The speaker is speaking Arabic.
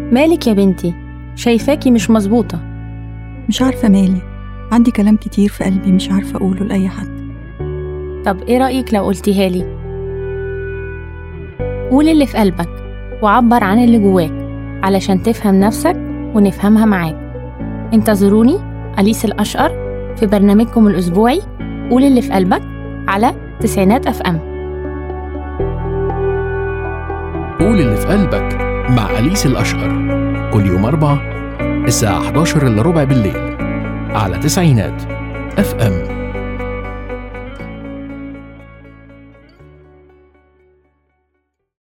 مالك يا بنتي؟ شايفاكي مش مظبوطة. مش عارفة مالي، عندي كلام كتير في قلبي مش عارفة أقوله لأي حد. طب ايه رأيك لو قلتيها لي؟ قول اللي في قلبك وعبر عن اللي جواك علشان تفهم نفسك ونفهمها معاك. انتظروني أليس الأشقر في برنامجكم الأسبوعي قول اللي في قلبك على تسعينات FM. قول اللي في قلبك مع أليس الأشقر كل يوم 4 الساعة 11:15 بالليل على تسعينات FM.